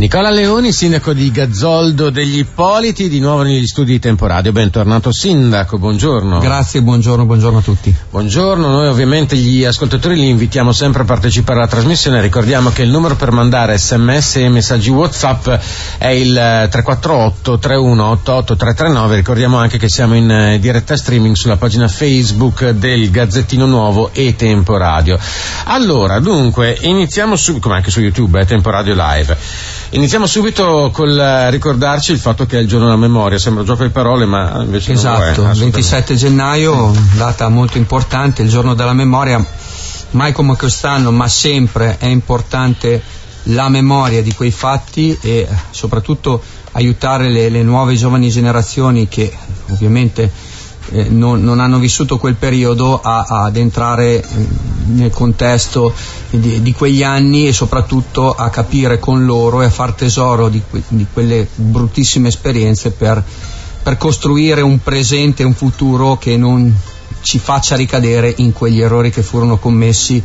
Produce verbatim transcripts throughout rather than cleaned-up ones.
Nicola Leoni, sindaco di Gazzoldo degli Ippoliti, di nuovo negli studi di Temporadio. Bentornato sindaco, buongiorno. Grazie, buongiorno, buongiorno a tutti. Buongiorno, noi ovviamente gli ascoltatori li invitiamo sempre a partecipare alla trasmissione. Ricordiamo che il numero per mandare sms e messaggi WhatsApp è il tre quattro otto tre uno otto otto tre tre nove. Ricordiamo anche che siamo in diretta streaming sulla pagina Facebook del Gazzettino Nuovo e Temporadio. Allora, dunque, iniziamo subito, come anche su YouTube, eh, Temporadio Live. Iniziamo subito col ricordarci il fatto che è il giorno della memoria. Sembra un gioco di parole, ma invece esatto, non lo è. ventisette gennaio, data molto importante, il giorno della memoria. Mai come quest'anno, ma sempre è importante la memoria di quei fatti e soprattutto aiutare le, le nuove giovani generazioni che ovviamente eh, non, non hanno vissuto quel periodo a, ad entrare eh, nel contesto di, di quegli anni e soprattutto a capire con loro e a far tesoro di, que, di quelle bruttissime esperienze per, per costruire un presente e un futuro che non ci faccia ricadere in quegli errori che furono commessi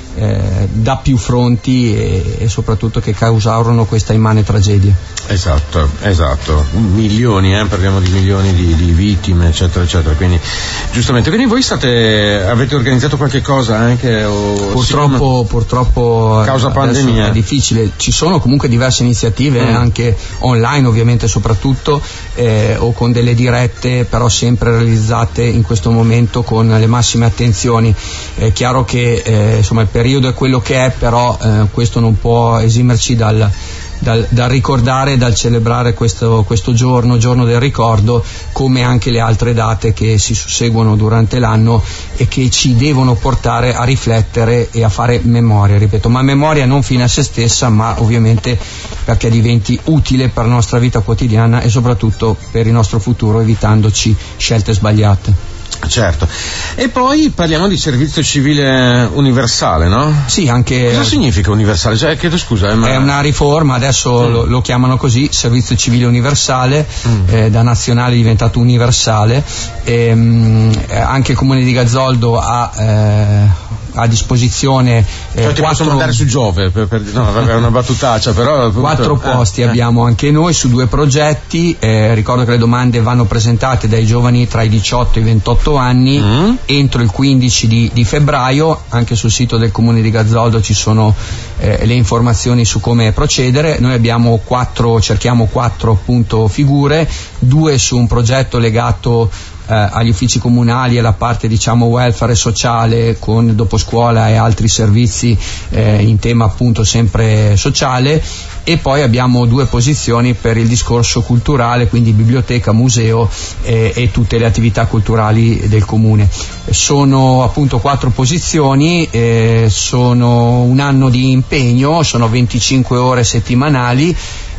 Eh, da più fronti e, e soprattutto che causarono questa immane tragedia. Esatto, esatto, milioni, eh, parliamo di milioni di, di vittime, eccetera, eccetera. Quindi, giustamente, quindi voi state, avete organizzato qualche cosa anche? O purtroppo, si... purtroppo causa pandemia è difficile. Ci sono comunque diverse iniziative, mm. anche online, ovviamente, soprattutto, eh, o con delle dirette, però sempre realizzate in questo momento con le massime attenzioni. È chiaro che eh, insomma il periodo è quello che è, però eh, questo non può esimerci dal, dal, dal ricordare e dal celebrare questo, questo giorno, giorno del ricordo, come anche le altre date che si susseguono durante l'anno e che ci devono portare a riflettere e a fare memoria, ripeto, ma memoria non fine a se stessa, ma ovviamente perché diventi utile per la nostra vita quotidiana e soprattutto per il nostro futuro, evitandoci scelte sbagliate. Certo. E poi parliamo di servizio civile universale, no? Sì, anche. Cosa significa universale? Cioè, chiedo scusa. Eh, ma... È una riforma, adesso mm. lo, lo chiamano così, servizio civile universale, mm. eh, da nazionale è diventato universale. E, mh, anche il comune di Gazzoldo ha eh, a disposizione eh, cioè, ti quattro... posso mandare su Giove per, per... no, è una battutaccia, però quattro eh, posti eh. abbiamo anche noi su due progetti. Eh, ricordo che le domande vanno presentate dai giovani tra i diciotto e i ventotto anni mm. entro il quindici di, di febbraio. Anche sul sito del comune di Gazzoldo ci sono eh, le informazioni su come procedere. Noi abbiamo quattro, cerchiamo quattro appunto figure, due su un progetto legato Eh, agli uffici comunali e alla parte diciamo welfare sociale con dopo scuola e altri servizi eh, in tema appunto sempre sociale, e poi abbiamo due posizioni per il discorso culturale, quindi biblioteca, museo eh, e tutte le attività culturali del comune. Sono appunto quattro posizioni, eh, sono un anno di impegno, sono venticinque ore settimanali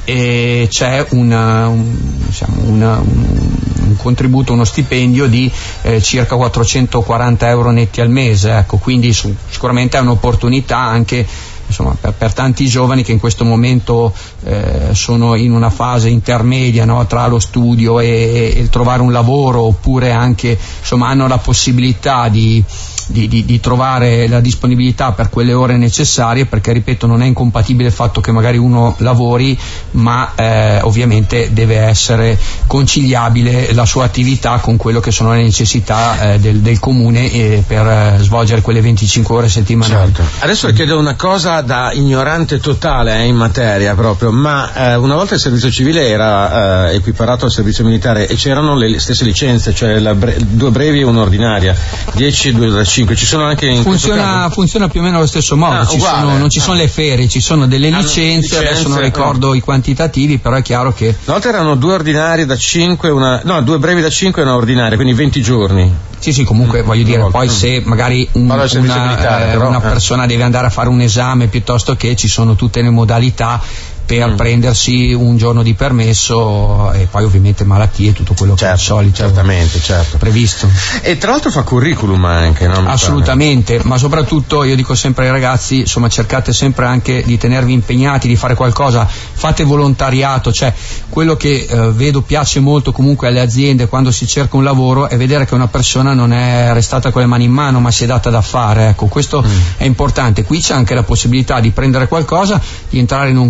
e c'è una, un, diciamo una, un, un contributo, uno stipendio di eh, circa quattrocentoquaranta euro netti al mese, ecco, quindi su, sicuramente è un'opportunità anche insomma per, per tanti giovani che in questo momento eh, sono in una fase intermedia, no, tra lo studio e, e il trovare un lavoro, oppure anche insomma hanno la possibilità di Di, di, di trovare la disponibilità per quelle ore necessarie, perché ripeto non è incompatibile il fatto che magari uno lavori, ma eh, ovviamente deve essere conciliabile la sua attività con quello che sono le necessità eh, del, del comune eh, per eh, svolgere quelle venticinque ore settimanali. Certo. Adesso le chiedo una cosa da ignorante totale eh, in materia proprio, ma eh, una volta il servizio civile era eh, equiparato al servizio militare e c'erano le stesse licenze, cioè la bre- due brevi e un'ordinaria, dieci e due da cinque, ci sono anche in funziona, funziona più o meno allo stesso modo, ah, ci uguale, sono, non ci ah. sono le ferie, ci sono delle ah, licenze, licenze, adesso non ricordo eh. i quantitativi, però è chiaro che una volta erano due ordinari da cinque, una, no, due brevi da cinque e una ordinaria, quindi venti giorni. Sì, sì, comunque mm, voglio dire, volta. poi se magari un, una, militare, eh, però, una eh. persona deve andare a fare un esame, piuttosto che ci sono tutte le modalità per mm. prendersi un giorno di permesso, e poi ovviamente malattie, tutto quello certo, che è solito certamente, certo. previsto. E tra l'altro fa curriculum anche, no? Assolutamente, ma soprattutto io dico sempre ai ragazzi, insomma, cercate sempre anche di tenervi impegnati, di fare qualcosa, fate volontariato, cioè quello che eh, vedo piace molto comunque alle aziende quando si cerca un lavoro è vedere che una persona non è restata con le mani in mano, ma si è data da fare, ecco, questo mm. è importante. Qui c'è anche la possibilità di prendere qualcosa, di entrare in un contesto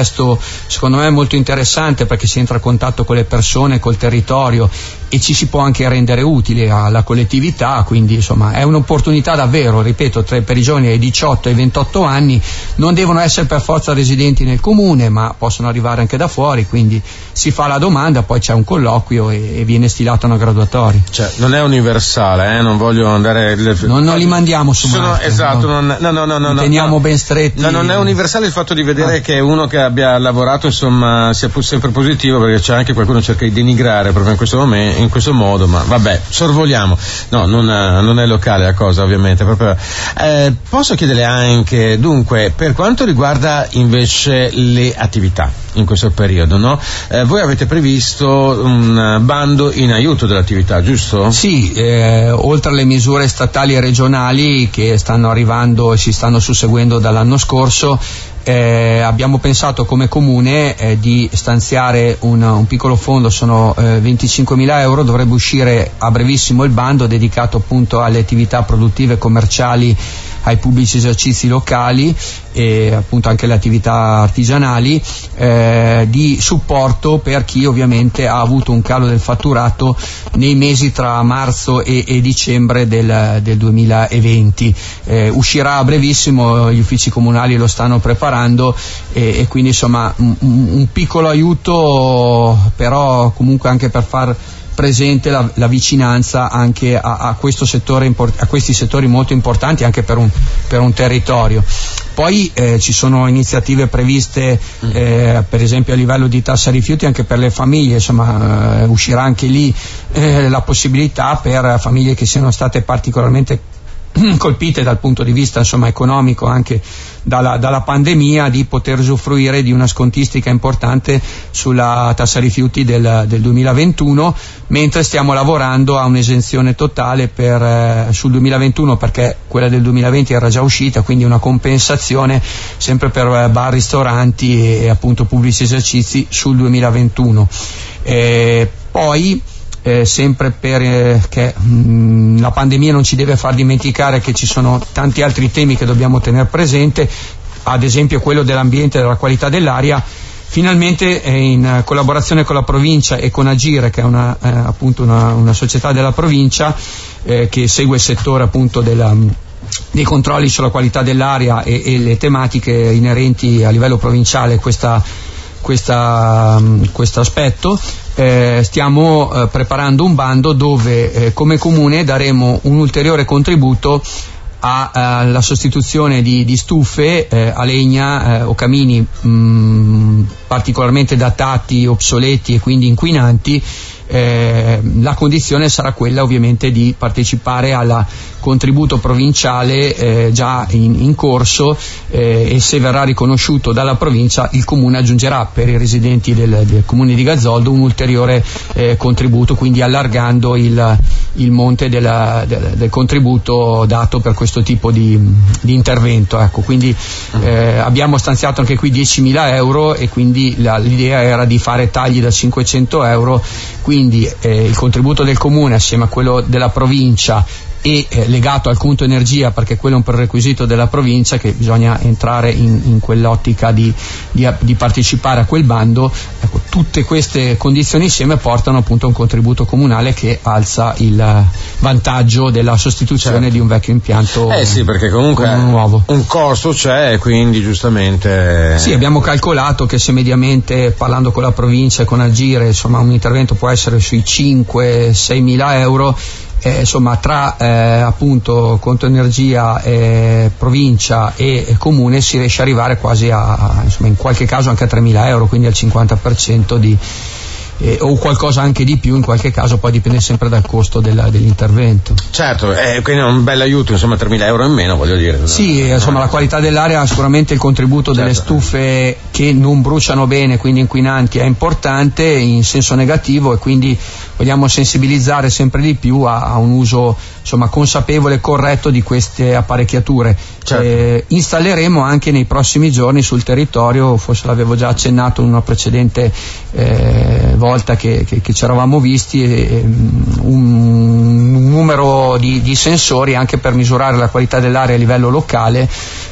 gesto secondo me molto interessante, perché si entra a contatto con le persone, col territorio, e ci si può anche rendere utile alla collettività, quindi insomma è un'opportunità davvero, ripeto, tra, per i giovani dai diciotto ai ventotto anni. Non devono essere per forza residenti nel comune, ma possono arrivare anche da fuori, quindi si fa la domanda, poi c'è un colloquio e, e viene stilata una graduatoria. Cioè, non è universale, eh? Non voglio andare... Non, non li mandiamo su Sono, Marte. esatto, no, non, no, no, no, no, teniamo no, ben stretti. No, non è universale il fatto di vedere ah. che uno che abbia lavorato, insomma, sia pur sempre positivo, perché c'è anche qualcuno che cerca di denigrare proprio in questo momento, in questo modo, ma vabbè, sorvoliamo. No, non, non è locale la cosa, ovviamente. Proprio. Eh, posso chiederle anche, dunque, per quanto riguarda invece le attività in questo periodo, no? Eh, voi avete previsto un bando in aiuto dell'attività, giusto? Sì, eh, oltre alle misure statali e regionali che stanno arrivando e si stanno susseguendo dall'anno scorso, Eh, abbiamo pensato come comune eh, di stanziare un, un piccolo fondo, sono eh, venticinquemila euro, dovrebbe uscire a brevissimo il bando dedicato appunto alle attività produttive commerciali, ai pubblici esercizi locali e appunto anche le attività artigianali, eh, di supporto per chi ovviamente ha avuto un calo del fatturato nei mesi tra marzo e, e dicembre del, del duemilaventi. Eh, uscirà a brevissimo, gli uffici comunali lo stanno preparando e, e quindi insomma un, un piccolo aiuto, però comunque anche per far presente la, la vicinanza anche a, a questo settore, a questi settori molto importanti anche per un, per un territorio. Poi eh, ci sono iniziative previste eh, per esempio a livello di tassa rifiuti anche per le famiglie, insomma eh, uscirà anche lì eh, la possibilità per famiglie che siano state particolarmente colpite dal punto di vista insomma economico anche dalla, dalla pandemia, di poter usufruire di una scontistica importante sulla tassa rifiuti del, del duemilaventuno, mentre stiamo lavorando a un'esenzione totale per, eh, sul duemilaventuno, perché quella del duemilaventi era già uscita, quindi una compensazione sempre per eh, bar, ristoranti e, e appunto pubblici esercizi sul duemilaventuno. E poi Eh, sempre perché mh, la pandemia non ci deve far dimenticare che ci sono tanti altri temi che dobbiamo tenere presente, ad esempio quello dell'ambiente e della qualità dell'aria. Finalmente eh, in collaborazione con la provincia e con Agire, che è una, eh, appunto una, una società della provincia eh, che segue il settore appunto della dei controlli sulla qualità dell'aria e, e le tematiche inerenti a livello provinciale questa questa questo aspetto. Eh, stiamo eh, preparando un bando dove eh, come comune daremo un ulteriore contributo a, alla sostituzione di, di stufe eh, a legna eh, o camini mh, particolarmente datati, obsoleti e quindi inquinanti. Eh, la condizione sarà quella ovviamente di partecipare al contributo provinciale eh, già in, in corso eh, e se verrà riconosciuto dalla provincia il comune aggiungerà per i residenti del, del comune di Gazzoldo un ulteriore eh, contributo, quindi allargando il, il monte della, del, del contributo dato per questo tipo di, di intervento. Ecco, quindi eh, abbiamo stanziato anche qui diecimila euro e quindi la, l'idea era di fare tagli da cinquecento euro, quindi eh, il contributo del comune assieme a quello della provincia e eh, legato al conto energia, perché quello è un prerequisito della provincia, che bisogna entrare in, in quell'ottica di, di, di partecipare a quel bando. Ecco, tutte queste condizioni insieme portano appunto a un contributo comunale che alza il vantaggio della sostituzione certo. di un vecchio impianto eh sì, perché comunque con un nuovo. Un costo c'è, quindi giustamente sì, abbiamo calcolato che se mediamente, parlando con la provincia e con Agire, insomma un intervento può essere sui cinque sei mila euro. Eh, insomma tra eh, appunto conto energia, eh, provincia e, e comune si riesce ad arrivare quasi a, a insomma in qualche caso anche a tremila euro, quindi al cinquanta per cento di eh, o qualcosa anche di più in qualche caso, poi dipende sempre dal costo della, dell'intervento. Certo, eh, quindi è un bel aiuto, insomma tremila euro in meno, voglio dire. Sì, no, insomma no. La qualità dell'aria, sicuramente il contributo certo. delle stufe che non bruciano bene, quindi inquinanti, è importante in senso negativo, e quindi vogliamo sensibilizzare sempre di più a, a un uso insomma consapevole e corretto di queste apparecchiature. Certo. Eh, installeremo anche nei prossimi giorni sul territorio, forse l'avevo già accennato in una precedente eh, volta che, che, che ci eravamo visti, eh, un, un un numero di, di sensori anche per misurare la qualità dell'aria a livello locale,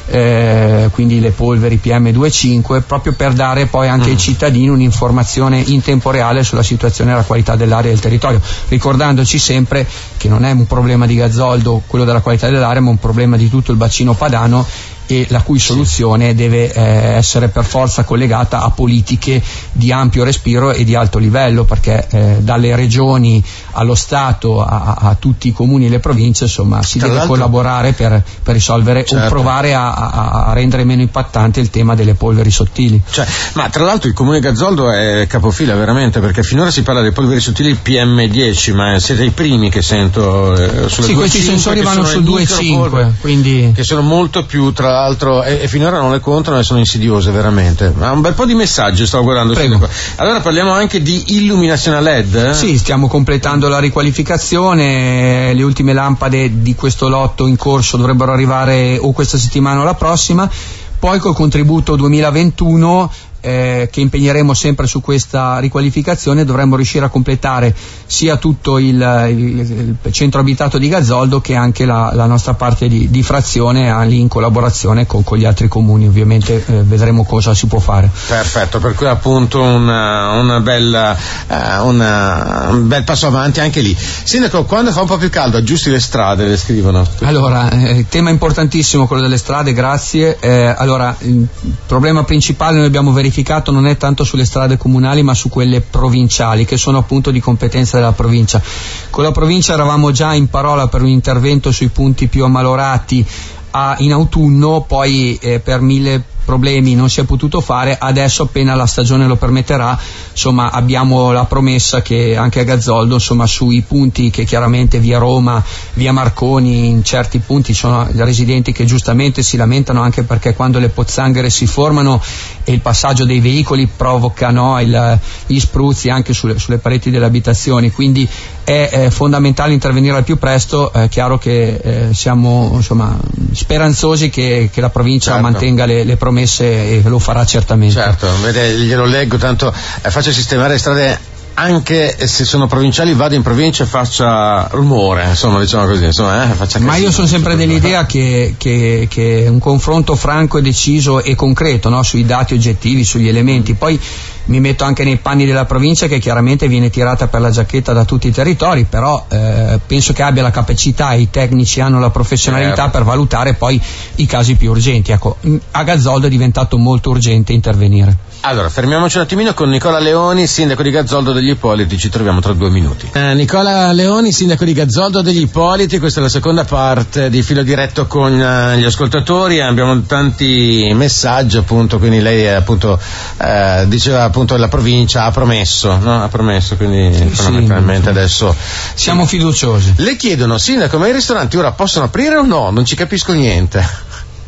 eh, quindi le polveri P M due cinque, proprio per dare poi anche mm. ai cittadini un'informazione in tempo reale sulla situazione e la qualità dell'aria del territorio, ricordandoci sempre che non è un problema di Gazzoldo quello della qualità dell'aria, ma un problema di tutto il bacino padano, e la cui soluzione deve eh, essere per forza collegata a politiche di ampio respiro e di alto livello, perché eh, dalle regioni allo Stato a, a tutti i comuni e le province, insomma, si Tra deve l'altro... collaborare per, per risolvere certo. o provare a, a, a rendere meno impattante il tema delle polveri sottili. Cioè, ma tra l'altro il comune Gazzoldo è capofila veramente, perché finora si parla delle polveri sottili P M dieci, ma siete i primi che sento eh, sulle sì, questi sensori vanno sul due virgola cinque, quindi che sono molto più, tra l'altro, e, e finora non le contano e sono insidiose veramente. Ma un bel po' di messaggi stavo guardando. Allora parliamo anche di illuminazione a L E D? Eh? Sì, stiamo completando la riqualificazione, le ultime lampade di questo lotto in corso dovrebbero arrivare o questa settimana o la prossima, poi col contributo duemilaventuno Eh, che impegneremo sempre su questa riqualificazione dovremmo riuscire a completare sia tutto il, il, il centro abitato di Gazzoldo che anche la, la nostra parte di, di frazione, lì in collaborazione con, con gli altri comuni. Ovviamente eh, vedremo cosa si può fare. Perfetto, per cui appunto una, una bella, uh, una, un bel passo avanti anche lì. Sindaco, quando fa un po' più caldo aggiusti le strade, le scrivono? Allora, eh, tema importantissimo quello delle strade, grazie. Eh, allora, il problema principale noi abbiamo verificato non è tanto sulle strade comunali ma su quelle provinciali, che sono appunto di competenza della provincia. Con la provincia eravamo già in parola per un intervento sui punti più ammalorati a, in autunno, poi eh, per mille problemi non si è potuto fare. Adesso appena la stagione lo permetterà, insomma, abbiamo la promessa che anche a Gazzoldo, insomma, sui punti che chiaramente via Roma, via Marconi, in certi punti sono residenti che giustamente si lamentano, anche perché quando le pozzanghere si formano e il passaggio dei veicoli provoca no, il, gli spruzzi anche sulle, sulle pareti delle abitazioni, quindi è, è fondamentale intervenire al più presto. È chiaro che eh, siamo insomma speranzosi che, che la provincia certo. mantenga le, le promesse, e lo farà certamente. Certo, vede, glielo leggo, tanto eh, faccia sistemare le strade, anche se sono provinciali, vado in provincia e faccia rumore, insomma, diciamo così, insomma, eh, faccia ma io sono sempre dell'idea che, che, che un confronto franco e deciso e concreto, no, sui dati oggettivi, sugli elementi. Poi mi metto anche nei panni della provincia, che chiaramente viene tirata per la giacchetta da tutti i territori, però eh, penso che abbia la capacità, e i tecnici hanno la professionalità certo. per valutare poi i casi più urgenti. Ecco, a Gazzoldo è diventato molto urgente intervenire. Allora, fermiamoci un attimino con Nicola Leoni, sindaco di Gazzoldo degli Ippoliti, ci troviamo tra due minuti. Eh, Nicola Leoni, sindaco di Gazzoldo degli Ippoliti, questa è la seconda parte di Filo Diretto con uh, gli ascoltatori. Abbiamo tanti messaggi, appunto, quindi lei appunto eh, diceva appunto la provincia ha promesso, no? Ha promesso, quindi sì, fondamentalmente sì, adesso siamo sì. fiduciosi. Le chiedono, sindaco, ma i ristoranti ora possono aprire o no? Non ci capisco niente.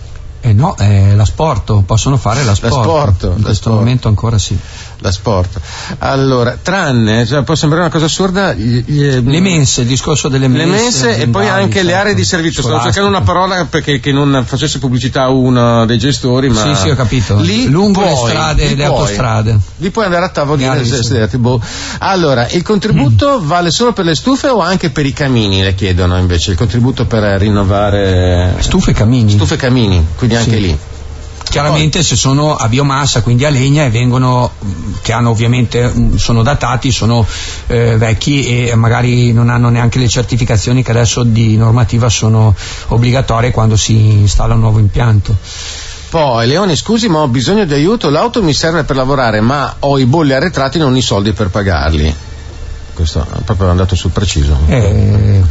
Eh no, eh, l'asporto, possono fare l'asporto. L'asporto. In questo momento ancora sì. L'asporto. Allora, tranne, cioè, può sembrare una cosa assurda, gli, gli, le mense, il discorso delle mense. Le mense e poi anche certo. le aree di servizio. Stavo cercando una parola perché che non facesse pubblicità a uno dei gestori, ma. Sì, sì, ho capito. Lì lungo puoi, le strade, le puoi, autostrade. Lì puoi andare a tavolino e sederti. Boh. Allora, il contributo mm. vale solo per le stufe o anche per i camini, le chiedono invece, il contributo per rinnovare. Stufe e camini. Stufe e camini, quindi anche sì. lì. Chiaramente poi, se sono a biomassa, quindi a legna, e vengono, che hanno ovviamente, sono datati, sono eh, vecchi e magari non hanno neanche le certificazioni che adesso di normativa sono obbligatorie quando si installa un nuovo impianto. Poi, Leoni, scusi, ma ho bisogno di aiuto, l'auto mi serve per lavorare, ma ho i bolli arretrati e non i soldi per pagarli. Questo è proprio andato sul preciso. Eh,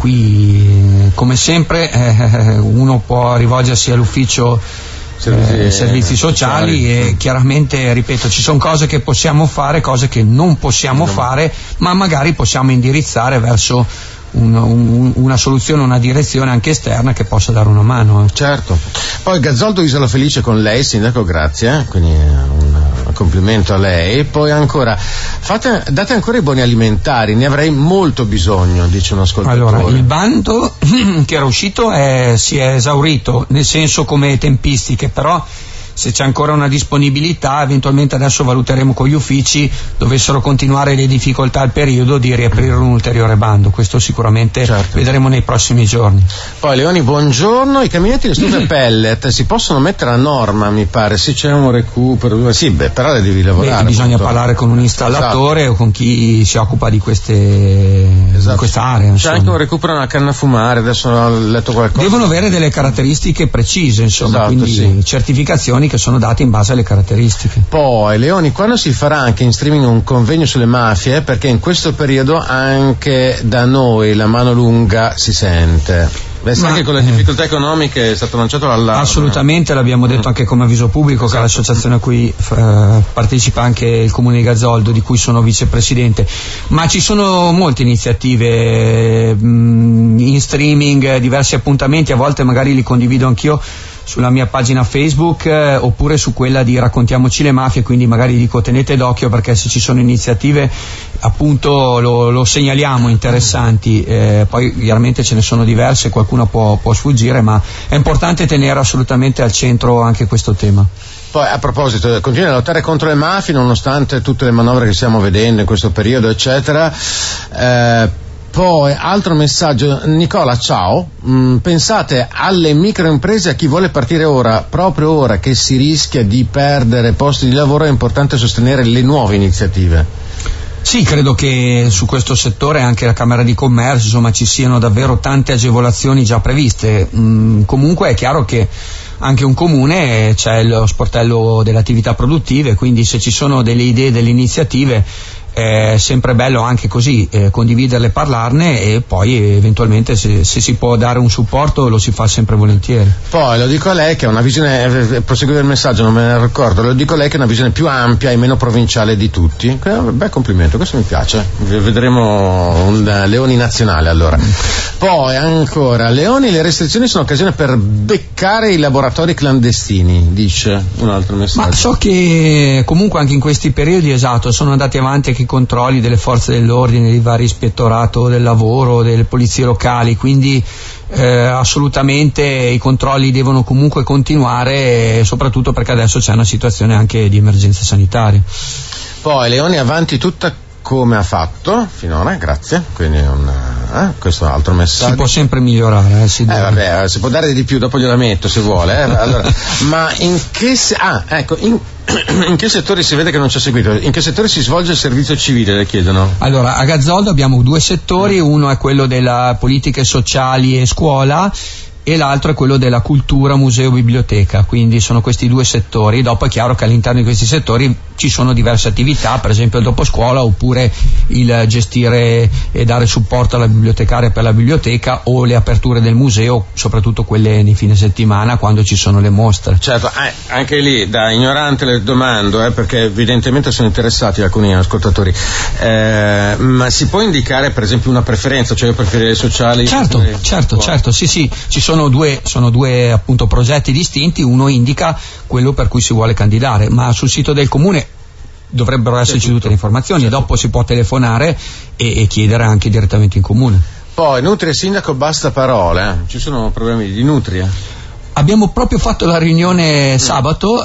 qui, come sempre, eh, uno può rivolgersi all'ufficio Servizi, eh, servizi sociali, sociali e chiaramente, ripeto, ci sono cose che possiamo fare, cose che non possiamo no. fare, ma magari possiamo indirizzare verso un, un, una soluzione, una direzione anche esterna che possa dare una mano. Eh. Certo. Poi Gazzoldo Isola Felice con lei, sindaco, grazie, quindi un complimento a lei. Poi ancora, fate, date ancora i buoni alimentari, ne avrei molto bisogno, dice un ascoltatore. Allora, il bando che era uscito è, si è esaurito, nel senso come tempistiche, però se c'è ancora una disponibilità, eventualmente adesso valuteremo con gli uffici, dovessero continuare le difficoltà al periodo, di riaprire un ulteriore bando. Questo sicuramente certo. Vedremo nei prossimi giorni. Poi Leoni, buongiorno. I caminetti e le stufe pellet si possono mettere a norma, mi pare, se c'è un recupero, sì, beh, però le devi lavorare. Beh, bisogna appunto parlare con un installatore esatto. o con chi si occupa di queste esatto. di questa area. C'è anche un recupero nella canna a fumare, adesso ho letto qualcosa. Devono avere delle caratteristiche precise, insomma, esatto, quindi sì. certificazioni che sono date in base alle caratteristiche. Poi Leoni, quando si farà anche in streaming un convegno sulle mafie, perché in questo periodo anche da noi la mano lunga si sente. Beh, sai che con le difficoltà economiche è stato lanciato l'allarme. Assolutamente, l'abbiamo detto anche come avviso pubblico, esatto. che è l'associazione a cui eh, partecipa anche il Comune di Gazzoldo, di cui sono vicepresidente. Ma ci sono molte iniziative mh, in streaming, diversi appuntamenti, a volte magari li condivido anch'io sulla mia pagina Facebook eh, oppure su quella di Raccontiamoci le mafie, quindi magari dico tenete d'occhio, perché se ci sono iniziative appunto lo, lo segnaliamo interessanti, eh, poi chiaramente ce ne sono diverse, qualcuna può, può sfuggire, ma è importante tenere assolutamente al centro anche questo tema. Poi a proposito, continua a lottare contro le mafie nonostante tutte le manovre che stiamo vedendo in questo periodo eccetera. eh, Poi, altro messaggio, Nicola, ciao, mm, pensate alle microimprese, a chi vuole partire ora, proprio ora che si rischia di perdere posti di lavoro, è importante sostenere le nuove iniziative. Sì, credo che su questo settore anche la Camera di Commercio, insomma, ci siano davvero tante agevolazioni già previste. Mm, comunque è chiaro che anche un comune c'è lo sportello delle attività produttive, quindi se ci sono delle idee, delle iniziative, è sempre bello anche così eh, condividerle, parlarne, e poi eventualmente se, se si può dare un supporto lo si fa sempre volentieri. Poi lo dico a lei che è una visione, eh, proseguire il messaggio, non me ne ricordo, lo dico a lei che è una visione più ampia e meno provinciale di tutti. Beh, complimento, questo mi piace, vedremo un Leoni nazionale allora. Poi ancora, Leoni, le restrizioni sono occasione per beccare i laboratori clandestini, dice un altro messaggio. Ma so che comunque anche in questi periodi, esatto, sono andati avanti anche i controlli delle forze dell'ordine, dei vari ispettorato del lavoro, delle polizie locali, quindi eh, assolutamente i controlli devono comunque continuare, soprattutto perché adesso c'è una situazione anche di emergenza sanitaria. Poi Leoni, avanti tutta come ha fatto finora, grazie, quindi un, eh, questo è un altro messaggio. Si può sempre migliorare, eh, si, eh, vabbè, si può dare di più, dopo gliela metto se vuole, eh. Allora, ma in che se- ah, ecco, in, in che settori si vede che non ci ha seguito? In che settori si svolge il servizio civile, le chiedono? Allora, a Gazzoldo abbiamo due settori, uno è quello della politiche sociali e scuola, e l'altro è quello della cultura, museo, biblioteca, quindi sono questi due settori. Dopo è chiaro che all'interno di questi settori ci sono diverse attività, per esempio il doposcuola, oppure il gestire e dare supporto alla bibliotecaria per la biblioteca, o le aperture del museo, soprattutto quelle nei fine settimana quando ci sono le mostre. Certo, eh, anche lì da ignorante le domando, eh, perché evidentemente sono interessati alcuni ascoltatori, eh, ma si può indicare per esempio una preferenza, cioè io preferirei sociali? Certo, preferirei... certo, Buono. certo, sì sì, ci sono due, sono due appunto progetti distinti, uno indica quello per cui si vuole candidare, ma sul sito del comune dovrebbero esserci tutte le informazioni, certo. Dopo si può telefonare e, e chiedere anche direttamente in comune. Poi Nutria Sindaco, basta parole, eh. Ci sono problemi di Nutria? Abbiamo proprio fatto la riunione sabato,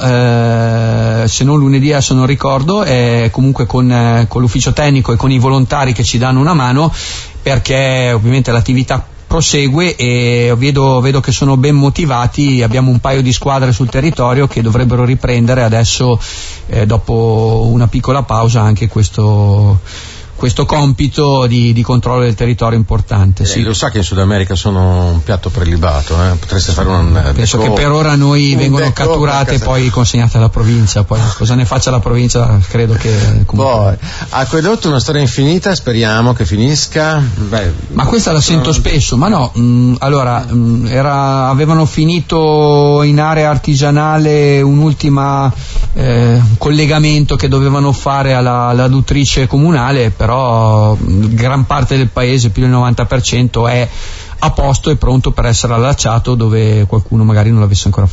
eh, se non lunedì adesso non ricordo, eh, comunque con, eh, con l'ufficio tecnico e con i volontari che ci danno una mano, perché ovviamente l'attività prosegue e vedo, vedo che sono ben motivati. Abbiamo un paio di squadre sul territorio che dovrebbero riprendere adesso, eh, dopo una piccola pausa, anche questo questo compito di, di controllo del territorio importante. Eh, sì. Lo sa che in Sud America sono un piatto prelibato, eh? Potreste fare un penso deco, che per ora noi vengono catturate e poi consegnate alla provincia, poi cosa ne faccia la provincia credo che comunque... Poi Acquedotto, una storia infinita, speriamo che finisca. Beh, ma questa la sento spesso, ma no, mh, allora mh, era, avevano finito in area artigianale un'ultima eh, collegamento che dovevano fare alla, alla duttrice comunale, però gran parte del paese, più del novanta per cento, è a posto e pronto per essere allacciato dove qualcuno magari non l'avesse ancora fatto.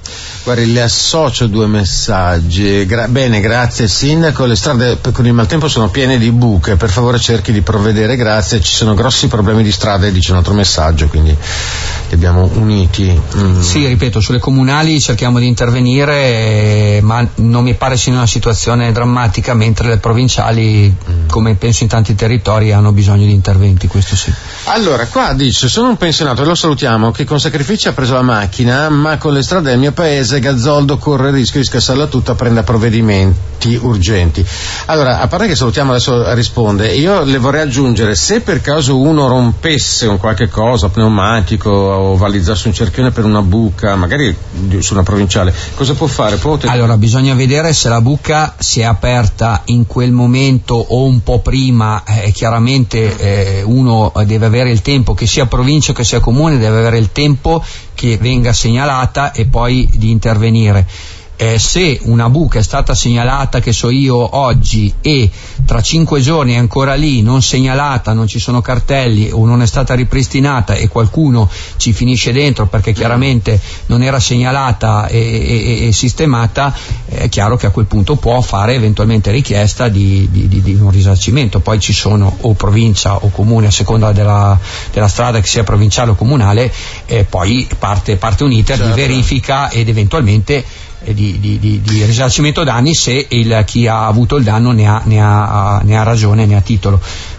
Guardi, le associo due messaggi. Gra- bene, grazie Sindaco, le strade con il maltempo sono piene di buche, per favore cerchi di provvedere, grazie, ci sono grossi problemi di strade, dice un altro messaggio, quindi li abbiamo uniti. Mm. Sì, ripeto, sulle comunali cerchiamo di intervenire, eh, ma non mi pare sia una situazione drammatica, mentre le provinciali, mm. come penso in tanti territori, hanno bisogno di interventi, questo sì. Allora, qua dice, sono un pensionato e lo salutiamo che con sacrifici ha preso la macchina, ma con le strade del mio paese Gazzoldo corre il rischio di scassarla tutta, prenda provvedimenti urgenti. Allora, a parte che salutiamo, adesso risponde, io le vorrei aggiungere, se per caso uno rompesse un qualche cosa, pneumatico o valizzasse un cerchione per una buca, magari su una provinciale, cosa può fare? Può ottenere... Allora, bisogna vedere se la buca si è aperta in quel momento o un po' prima, eh, chiaramente eh, uno deve avere il tempo, che sia provincia che sia comune, deve avere il tempo che venga segnalata e poi di intervenire. Eh, se una buca è stata segnalata, che so io, oggi e tra cinque giorni è ancora lì, non segnalata, non ci sono cartelli o non è stata ripristinata e qualcuno ci finisce dentro perché chiaramente non era segnalata e, e, e sistemata, è chiaro che a quel punto può fare eventualmente richiesta di, di, di, di un risarcimento. Poi ci sono o provincia o comune, a seconda della, della strada, che sia provinciale o comunale, eh, poi parte, parte un iter certo. di verifica ed eventualmente Di, di, di, di risarcimento danni, se il, chi ha avuto il danno ne ha, ne ha, ne ha ragione, ne ha titolo.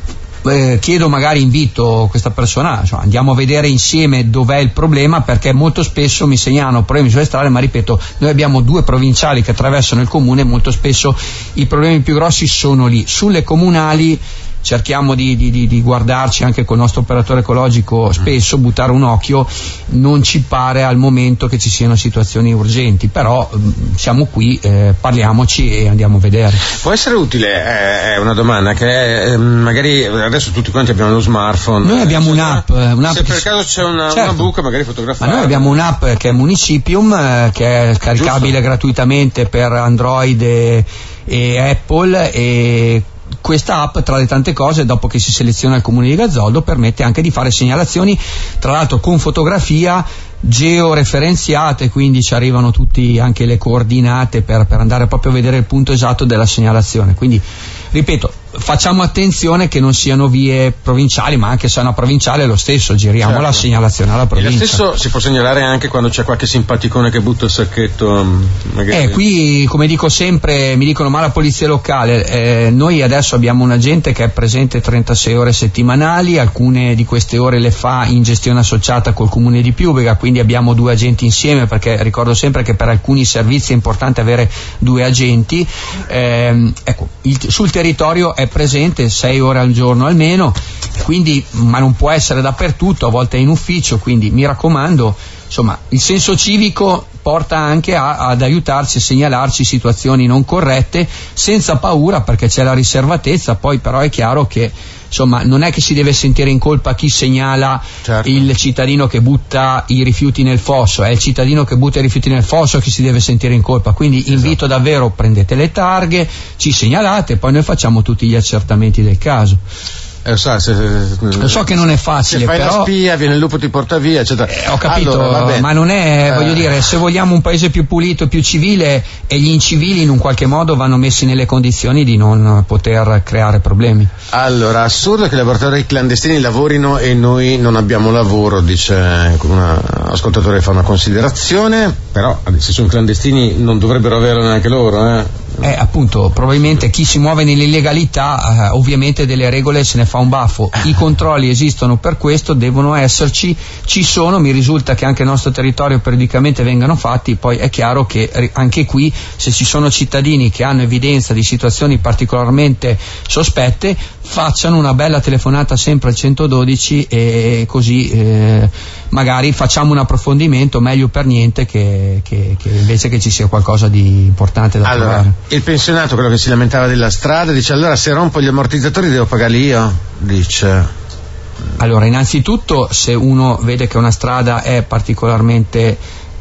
Eh, chiedo, magari invito questa persona, cioè, andiamo a vedere insieme dov'è il problema, perché molto spesso mi segnalano problemi sulle strade, ma ripeto, noi abbiamo due provinciali che attraversano il comune, molto spesso i problemi più grossi sono lì. Sulle comunali cerchiamo di, di, di, di guardarci anche col nostro operatore ecologico, spesso buttare un occhio, non ci pare al momento che ci siano situazioni urgenti, però mh, siamo qui, eh, parliamoci e andiamo a vedere. Può essere utile, eh, è una domanda che eh, magari adesso tutti quanti abbiamo lo smartphone. Noi abbiamo un'app, un'app se per caso c'è una, certo. una buca, magari fotografare. Ma noi abbiamo un'app che è Municipium, eh, che è scaricabile Giusto. gratuitamente per Android e, e Apple, e questa app, tra le tante cose, dopo che si seleziona il comune di Gazzoldo, permette anche di fare segnalazioni, tra l'altro con fotografia georeferenziate, quindi ci arrivano tutti anche le coordinate per, per andare proprio a vedere il punto esatto della segnalazione. Quindi ripeto, facciamo attenzione che non siano vie provinciali, ma anche se è una provinciale lo stesso, giriamo certo. la segnalazione alla provincia. E lo stesso si può segnalare anche quando c'è qualche simpaticone che butta il sacchetto, magari. Eh, qui, come dico sempre, mi dicono, ma la polizia locale, eh, noi adesso abbiamo un agente che è presente trentasei ore settimanali, alcune di queste ore le fa in gestione associata col comune di Piubega, quindi abbiamo due agenti insieme, perché ricordo sempre che per alcuni servizi è importante avere due agenti. Eh, ecco, il, sul territorio è presente sei ore al giorno almeno, quindi, ma non può essere dappertutto, a volte è in ufficio, quindi mi raccomando, insomma, il senso civico porta anche a, ad aiutarci a segnalarci situazioni non corrette senza paura, perché c'è la riservatezza. Poi però è chiaro che insomma non è che si deve sentire in colpa chi segnala certo. il cittadino che butta i rifiuti nel fosso, è il cittadino che butta i rifiuti nel fosso che si deve sentire in colpa. Quindi esatto. invito davvero, prendete le targhe, ci segnalate, poi noi facciamo tutti gli accertamenti del caso. Eh, so, se, se, Lo so che non è facile, se fai però la spia, viene il lupo, ti porta via, eccetera. Eh, ho capito, allora, ma non è, voglio eh. dire, se vogliamo un paese più pulito, più civile, e gli incivili in un qualche modo vanno messi nelle condizioni di non poter creare problemi. Allora, assurdo che i lavoratori clandestini lavorino e noi non abbiamo lavoro, dice un ascoltatore, fa una considerazione, però se sono clandestini non dovrebbero averlo neanche loro, eh? Eh, appunto, probabilmente chi si muove nell'illegalità, eh, ovviamente delle regole se ne fa un baffo. I controlli esistono per questo, devono esserci, ci sono, mi risulta che anche nel nostro territorio periodicamente vengano fatti. Poi è chiaro che anche qui, se ci sono cittadini che hanno evidenza di situazioni particolarmente sospette, facciano una bella telefonata sempre al centododici e così eh, magari facciamo un approfondimento, meglio per niente che, che, che invece che ci sia qualcosa di importante da allora, trovare. Il pensionato, quello che si lamentava della strada, dice: allora se rompo gli ammortizzatori devo pagarli io? Dice. Allora, innanzitutto, se uno vede che una strada è particolarmente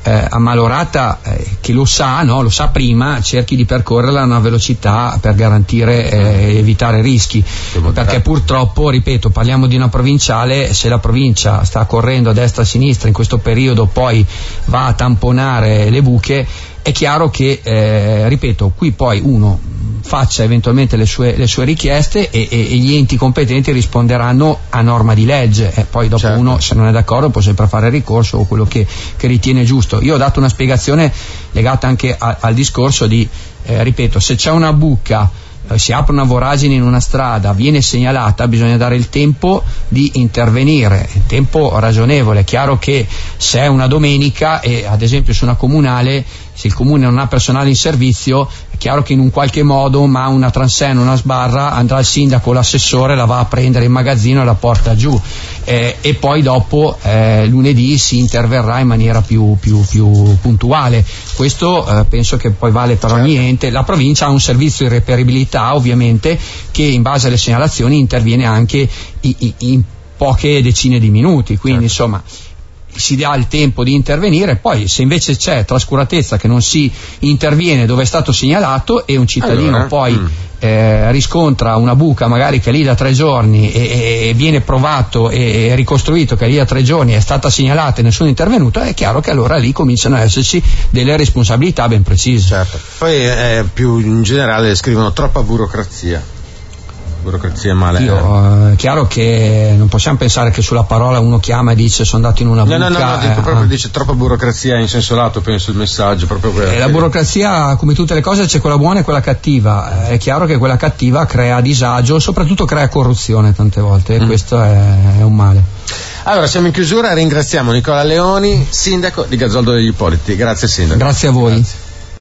eh, ammalorata eh, che lo sa, no? Lo sa prima, cerchi di percorrerla a una velocità per garantire e eh, evitare rischi, perché purtroppo, ripeto, parliamo di una provinciale, se la provincia sta correndo a destra e a sinistra in questo periodo, poi va a tamponare le buche, è chiaro che, eh, ripeto, qui poi uno faccia eventualmente le sue, le sue richieste e, e, e gli enti competenti risponderanno a norma di legge, e poi dopo certo. uno, se non è d'accordo, può sempre fare ricorso o quello che, che ritiene giusto. Io ho dato una spiegazione legata anche a, al discorso di, eh, ripeto, se c'è una buca, si apre una voragine in una strada, viene segnalata, bisogna dare il tempo di intervenire, il tempo ragionevole. È chiaro che se è una domenica e ad esempio su una comunale, se il comune non ha personale in servizio, è chiaro che in un qualche modo, ma una transenne, una sbarra, andrà il sindaco o l'assessore, la va a prendere in magazzino e la porta giù, eh, e poi dopo eh, lunedì si interverrà in maniera più, più, più puntuale. Questo eh, penso che poi vale per ogni ente. La provincia ha un servizio di reperibilità, ovviamente, che in base alle segnalazioni interviene anche in, in poche decine di minuti, quindi certo. insomma si dà il tempo di intervenire. Poi se invece c'è trascuratezza, che non si interviene dove è stato segnalato e un cittadino allora, poi mm. eh, riscontra una buca magari che è lì da tre giorni e, e viene provato e, e ricostruito che è lì da tre giorni, è stata segnalata e nessuno è intervenuto, è chiaro che allora lì cominciano ad esserci delle responsabilità ben precise. Certo. Poi eh, più in generale scrivono troppa burocrazia. Burocrazia male. Io, è chiaro che non possiamo pensare che sulla parola uno chiama e dice sono andato in una buca. No, no, no, no dico eh, proprio ah. dice troppa burocrazia in senso lato, penso il messaggio proprio quello. Eh, la burocrazia, come tutte le cose, c'è quella buona e quella cattiva. È chiaro che quella cattiva crea disagio, soprattutto crea corruzione tante volte, e mm. questo è, è un male. Allora, siamo in chiusura, ringraziamo Nicola Leoni, sindaco di Gazzoldo degli Ippoliti. Grazie sindaco. Grazie a voi. Grazie.